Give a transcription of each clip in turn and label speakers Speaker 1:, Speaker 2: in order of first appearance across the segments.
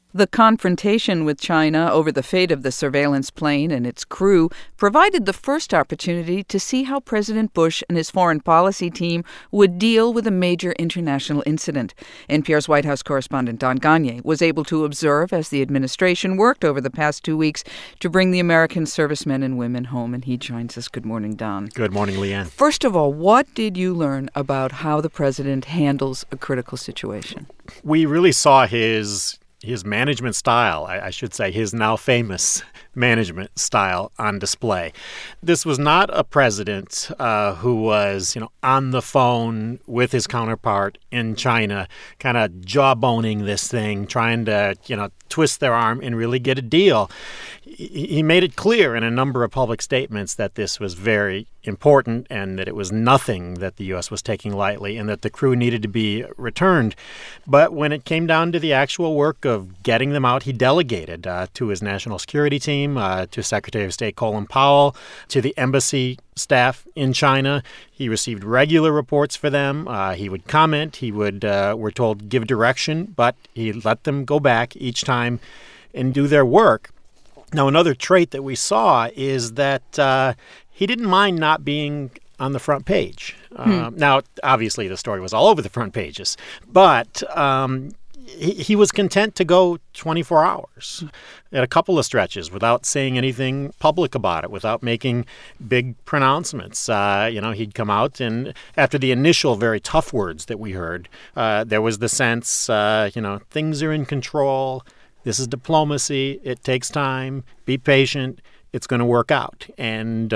Speaker 1: The confrontation with China over the fate of the surveillance plane and its crew provided the first opportunity to see how President Bush and his foreign policy team would deal with a major international incident. NPR's White House correspondent Don Gonyea was able to observe as the administration worked over the past 2 weeks to bring the American servicemen and women home, and he joins us. Good morning, Don.
Speaker 2: Good morning, Leanne.
Speaker 1: First of all, what did you learn about how the president handles a critical situation?
Speaker 2: We really saw his management style, I should say, his now famous management style on display. This was not a president who was, on the phone with his counterpart in China, kind of jawboning this thing, trying to, twist their arm and really get a deal. He made it clear in a number of public statements that this was very important and that it was nothing that the U.S. was taking lightly and that the crew needed to be returned. But when it came down to the actual work of getting them out, he delegated to his national security team, to Secretary of State Colin Powell, to the embassy staff in China. He received regular reports for them. He would comment. He would, we're told, give direction, but he let them go back each time and do their work. Now, another trait that we saw is that he didn't mind not being on the front page. Now, obviously, the story was all over the front pages, but he was content to go 24 hours at a couple of stretches without saying anything public about it, without making big pronouncements. He'd come out, and after the initial very tough words that we heard, there was the sense, things are in control. This is diplomacy. It takes time. Be patient. It's going to work out. And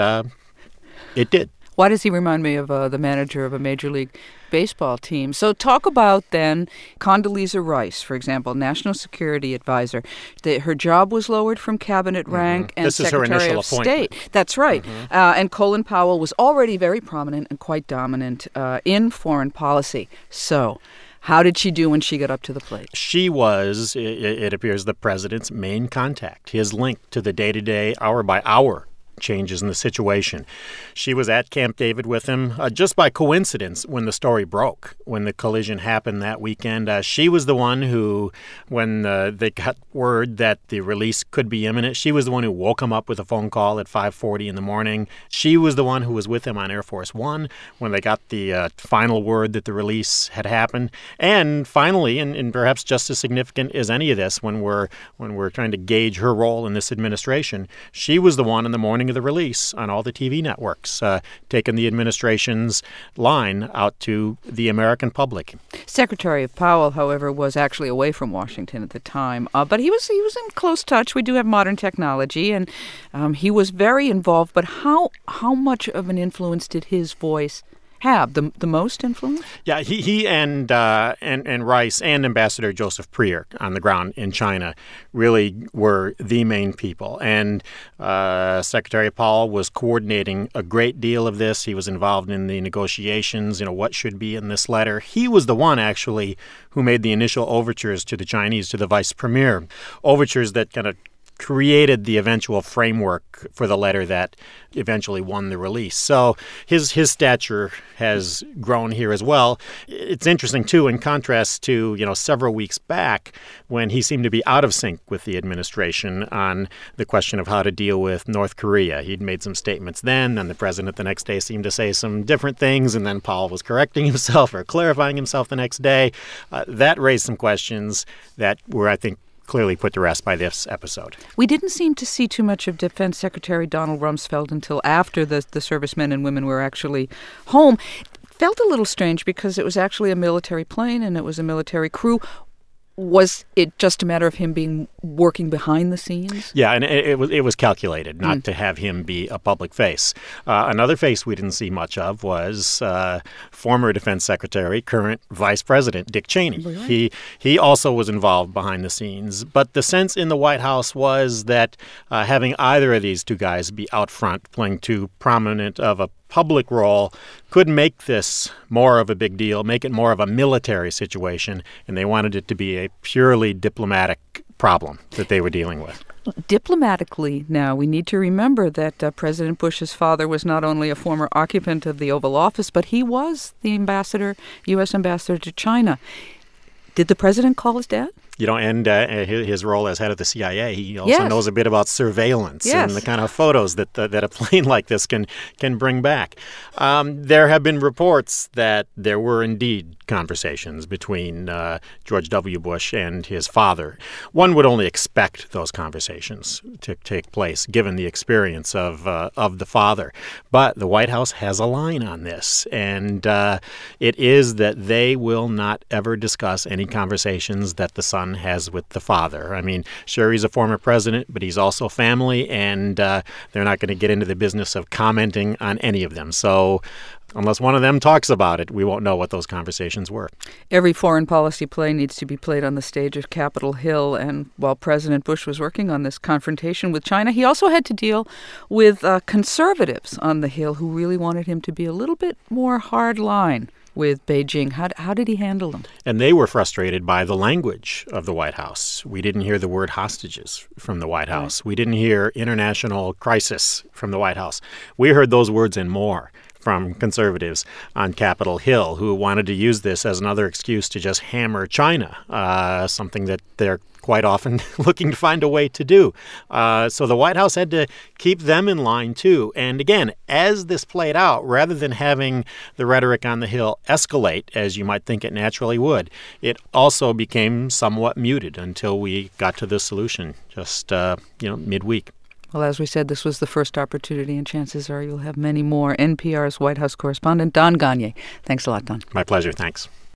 Speaker 2: it did.
Speaker 1: Why does he remind me of the manager of a Major League Baseball team? So talk about then Condoleezza Rice, for example, National Security Advisor. Her job was lowered from cabinet rank and
Speaker 2: this
Speaker 1: Secretary
Speaker 2: is her initial
Speaker 1: of
Speaker 2: appointment.
Speaker 1: State. That's right. And Colin Powell was already very prominent and quite dominant in foreign policy. So how did she do when she got up to the plate?
Speaker 2: She was, it appears, the president's main contact, his link to the day-to-day, hour-by-hour changes in the situation. She was at Camp David with him just by coincidence when the story broke, when the collision happened that weekend. She was the one who, when they got word that the release could be imminent, she was the one who woke him up with a phone call at 5:40 in the morning. She was the one who was with him on Air Force One when they got the final word that the release had happened. And finally, and perhaps just as significant as any of this, when we're trying to gauge her role in this administration, she was the one in the morning of the release on all the TV networks, taking the administration's line out to the American public.
Speaker 1: Secretary Powell, however, was actually away from Washington at the time, but he was in close touch. We do have modern technology, and he was very involved. But how much of an influence did his voice have? The most influence? Yeah,
Speaker 2: he and Rice and Ambassador Joseph Prier on the ground in China really were the main people. And Secretary Powell was coordinating a great deal of this. He was involved in the negotiations, what should be in this letter. He was the one, actually, who made the initial overtures to the Chinese, to the vice premier, overtures that kind of created the eventual framework for the letter that eventually won the release. So his stature has grown here as well. It's interesting, too, in contrast to, several weeks back when he seemed to be out of sync with the administration on the question of how to deal with North Korea. He'd made some statements then the president the next day seemed to say some different things, and then Powell was correcting himself or clarifying himself the next day. That raised some questions that were, I think, clearly put to rest by this episode.
Speaker 1: We didn't seem to see too much of Defense Secretary Donald Rumsfeld until after the servicemen and women were actually home. It felt a little strange because it was actually a military plane and it was a military crew. Was it just a matter of him working behind the scenes?
Speaker 2: Yeah, and it was calculated not to have him be a public face. Another face we didn't see much of was former Defense Secretary, current Vice President Dick Cheney. Really? He also was involved behind the scenes. But the sense in the White House was that having either of these two guys be out front, playing too prominent of a public role, could make this more of a big deal, make it more of a military situation, and they wanted it to be a purely diplomatic problem that they were dealing with.
Speaker 1: Diplomatically, now, we need to remember that President Bush's father was not only a former occupant of the Oval Office, but he was the U.S. ambassador to China. Did the president call his dad?
Speaker 2: And his role as head of the CIA, he also knows a bit about surveillance and the kind of photos that a plane like this can bring back. There have been reports that there were indeed conversations between George W. Bush and his father. One would only expect those conversations to take place, given the experience of the father. But the White House has a line on this, and it is that they will not ever discuss any conversations that the son has with the father. I mean, sure, he's a former president, but he's also family, and they're not going to get into the business of commenting on any of them. So unless one of them talks about it, we won't know what those conversations were.
Speaker 1: Every foreign policy play needs to be played on the stage of Capitol Hill. And while President Bush was working on this confrontation with China, he also had to deal with conservatives on the Hill who really wanted him to be a little bit more hardline with Beijing. How did he handle them?
Speaker 2: And they were frustrated by the language of the White House. We didn't hear the word hostages from the White House. Right. We didn't hear international crisis from the White House. We heard those words and more from conservatives on Capitol Hill who wanted to use this as another excuse to just hammer China, something that they're quite often looking to find a way to do. So the White House had to keep them in line, too. And again, as this played out, rather than having the rhetoric on the Hill escalate, as you might think it naturally would, it also became somewhat muted until we got to the solution just, midweek.
Speaker 1: Well, as we said, this was the first opportunity, and chances are you'll have many more. NPR's White House correspondent, Don Gonyea. Thanks a lot, Don.
Speaker 2: My pleasure. Thanks.